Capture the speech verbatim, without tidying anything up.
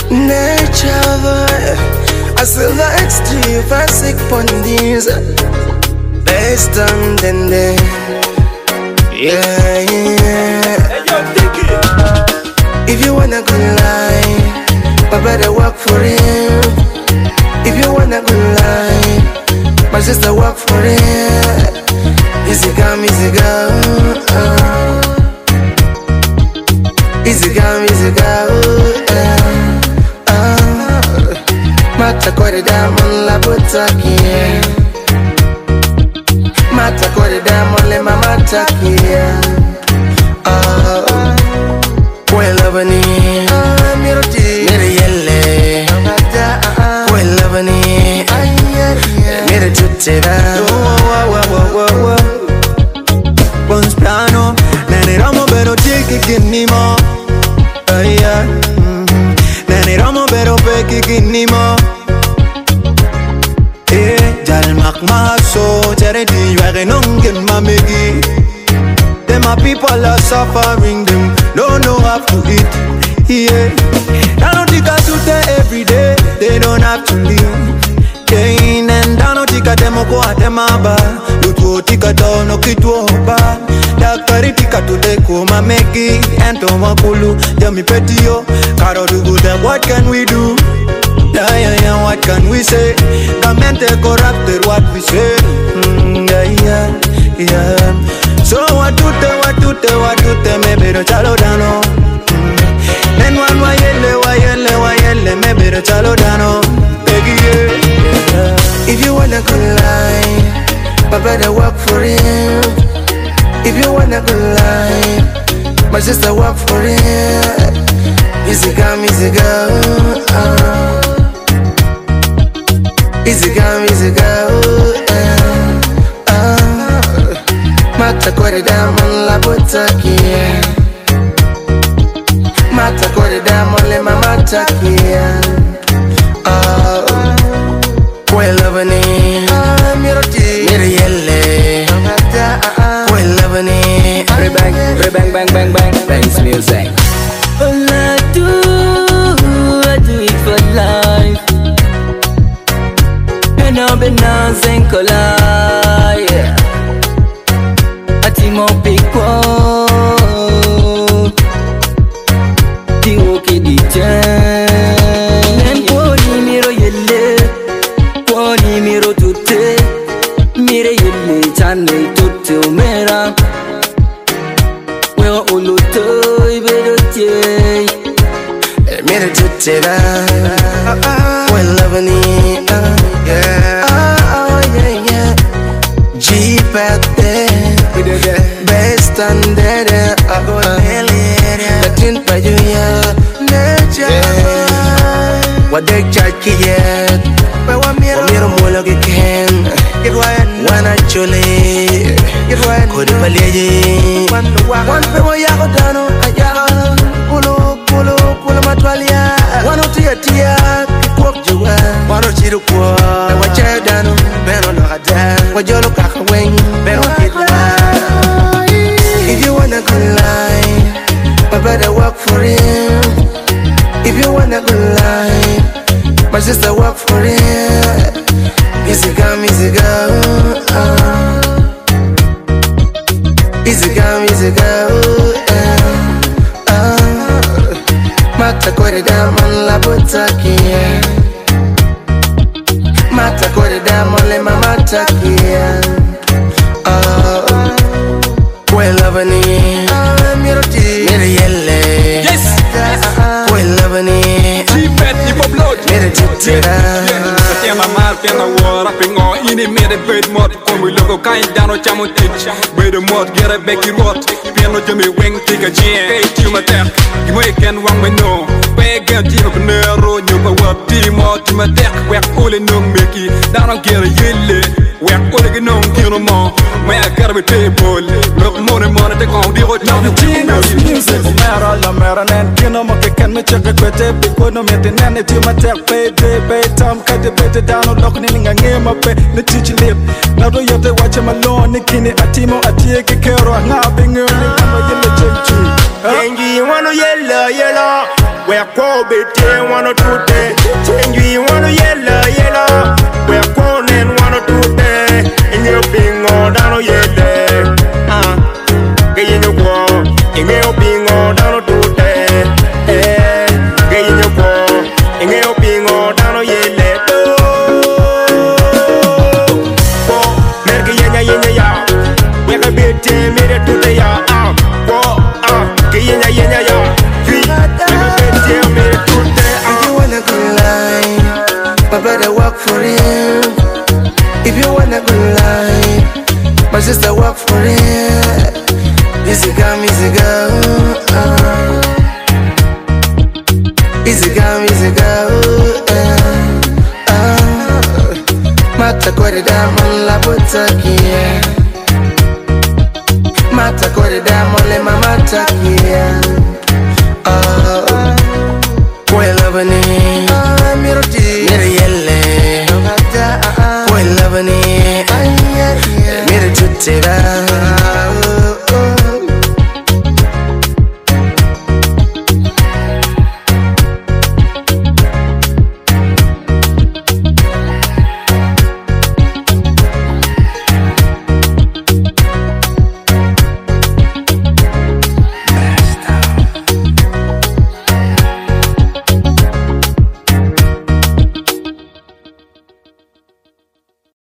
Nature boy, I still like Steve, I sick pondies. Based on then then. Yeah, yeah. If you wanna go lie, I better work for him. If you wanna go lie, my sister work for him. Easy come, easy go. Uh. Easy come, easy go. Uh. Uh. Mata kore diamond la butaki. Mata kore diamond le mama taki. Oh, boy love ni. Mere yelle. Boy love ni. Mere tutte da. Buons piano, nene ramo pero chiki kinimo. Yeah, nene ramo pero peki kinimo. Eh, jal mak maso, jare di yare nongen mamegi. Them my people are suffering, them don't know how to eat. Yeah, I don't think I do that every day. They don't have to live. Gain and down, no tika demo go at them aba. Lutu tika down, no kitu oba. Dakari tika to de kuma meki and toma kulu. Jami petio, karo do good. What can we do? Yeah, yeah, yeah, what can we say? Kamente corrupted what we say. Mm, yeah, yeah, yeah. So what do they, what do they, what do they? Maybe the chalo dano. Then one wayele, wayele, wayele. Maybe the chalo dano. Peggy, yeah. If you wanna go lie, I better work for him. If you wanna go lie, my sister work for him. Easy come, easy go. Uh. Easy come, easy go. Uh. Uh. Mata kore diamond la butaki. Mata kore diamond le mama taki. Oh. Boy love ni, mere yelle. Boy love ni, rebang, rebang, bang, bang, bang, bangs music. All I do, I do it for life. And I've been dancing collide. I team up big one. The okay the jam. And poni miro yelle. Poni miro tutte, mire yelle chane tutte omera. We are all toy bedotie, mere tutte da. Boy love ni, yeah, oh yeah yeah. Jeep out there, best on there, I go to Latin pa you ya, nature. What they charge yet? Wamiro molo ke ken wana chole kodi paleje wan pe mo ya godano aya kulo kulo kulo matwalia wano tia tia kok juwa wano chiru kwa wa chedano beno no ada wajolo ka wen beno kitwa. If you wanna go lie, I better work for him. If you wanna go lie, my sister work for it. Easy come, easy go. Uh. Easy come, easy go. Uh. Uh. Mata kore diamond la butaki. Mata kore diamond le mama taki. Oh, boy love ni, mere yelle. Yes. Boy love ni, mere tutte da. Tema mal pena wara pengo ini mere bed mod komu logo kain dano chamo tich bed mod gere beki rot peno jemi weng tiga jien hey tuma tek gimo ken wang me no pe gen ti ko nero nyuma wa ti mo ti ma tek wek ole no meki dano gere yelle wek ole ge no kino mo me garbe te bol lo mo ne mo te ko di rot no ti music mera la mera nen kino mo ke ken me cheke kwete biko no mete nen ti ma tek pe de pe tam ka de te down on lock ni nga ngema pe ne teach lip na do yote watch my lawn ni kini atimo atie ke kero nga bingo ni kama yele chenchi Yengi wano yella yella Where call be ten one or two day. Change you want to yellow, yellow. Where call and one or two day. In your being all down or yellow. Ah, get in your wall. In your being all down or two day. Eh, get in your wall. In your being all down or yellow. Oh, Merky Yenya Yenya ya. Where a bit made it to the ya. Ah, oh, ah, get Yenya Yenya ya. If you wanna go life, my brother work for him. If you wanna go life, my sister work for him. Easy come, easy go. Uh. Easy come, easy go. Uh. Uh. Mata kore damon la butakia. Mata kore damon le mama takia. Uh. Boy loving it, mere yelle. Boy loving it, mere tuttera.